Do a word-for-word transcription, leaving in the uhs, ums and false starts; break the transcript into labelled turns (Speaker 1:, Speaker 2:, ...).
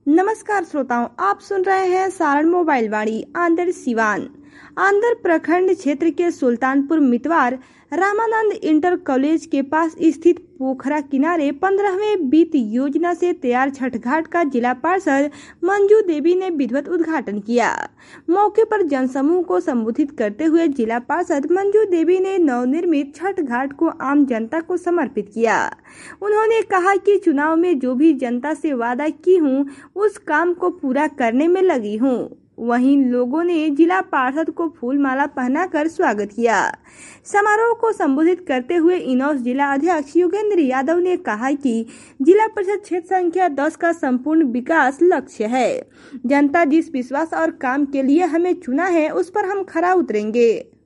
Speaker 1: नमस्कार श्रोताओं, आप सुन रहे हैं सारण मोबाइल वाणी आंध्र सिवान। आंध्र प्रखंड क्षेत्र के सुल्तानपुर मितवार रामानंद इंटर कॉलेज के पास स्थित पोखरा किनारे पंद्रहवें वित्त योजना से तैयार छठ घाट का जिला पार्षद मंजू देवी ने विधिवत उद्घाटन किया। मौके पर जनसमूह को संबोधित करते हुए जिला पार्षद मंजू देवी ने नवनिर्मित छठ घाट को आम जनता को समर्पित किया। उन्होंने कहा कि चुनाव में जो भी जनता से वादा की हूँ उस काम को पूरा करने में लगी हूँ। वहीं लोगों ने जिला पार्षद को फूल माला पहनाकर स्वागत किया। समारोह को संबोधित करते हुए इनौस जिला अध्यक्ष योगेंद्र यादव ने कहा कि जिला परिषद क्षेत्र संख्या दस का संपूर्ण विकास लक्ष्य है। जनता जिस विश्वास और काम के लिए हमें चुना है उस पर हम खरा उतरेंगे।